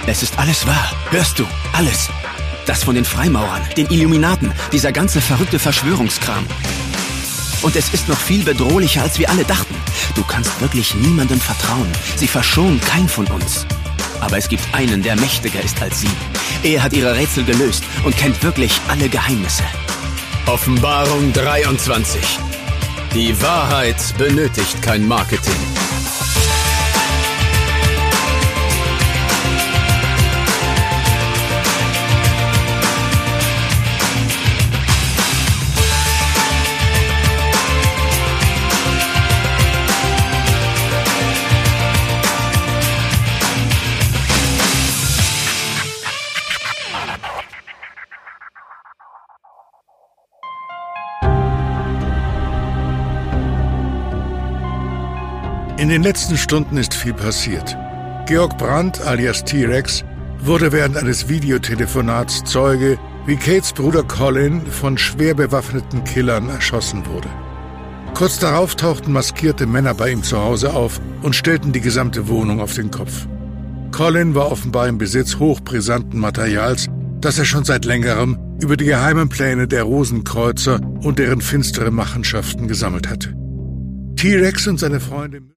Es ist alles wahr. Hörst du? Alles. Das von den Freimaurern, den Illuminaten, dieser ganze verrückte Verschwörungskram. Und es ist noch viel bedrohlicher, als wir alle dachten. Du kannst wirklich niemandem vertrauen. Sie verschonen keinen von uns. Aber es gibt einen, der mächtiger ist als sie. Er hat ihre Rätsel gelöst und kennt wirklich alle Geheimnisse. Offenbarung 23. Die Wahrheit benötigt kein Marketing. In den letzten Stunden ist viel passiert. Georg Brandt alias T-Rex wurde während eines Videotelefonats Zeuge, wie Kates Bruder Colin von schwer bewaffneten Killern erschossen wurde. Kurz darauf tauchten maskierte Männer bei ihm zu Hause auf und stellten die gesamte Wohnung auf den Kopf. Colin war offenbar im Besitz hochbrisanten Materials, das er schon seit längerem über die geheimen Pläne der Rosenkreuzer und deren finstere Machenschaften gesammelt hatte. T-Rex und seine Freunde